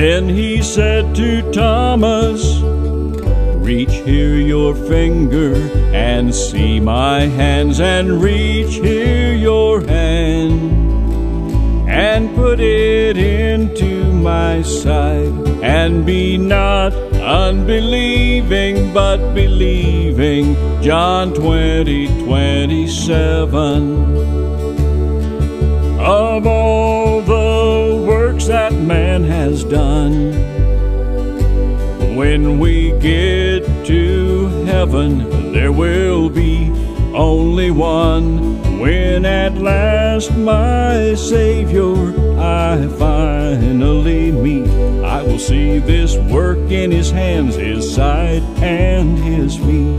Then he said to Thomas, reach here your finger and see my hands, and reach here your hand and put it into my side, and be not unbelieving but believing. John 20:27. Of all the works that man has done, when we get to heaven, there will be only one. When at last my Savior I finally meet, I will see this work in his hands, his side and his feet.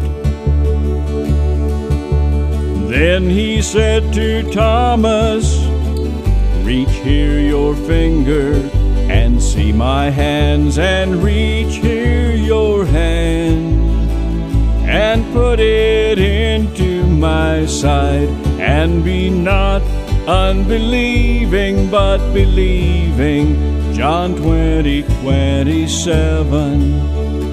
Then he said to Thomas, reach here your finger and see my hands, and reach here your hand and put it into my side, and be not unbelieving but believing. John 20:27.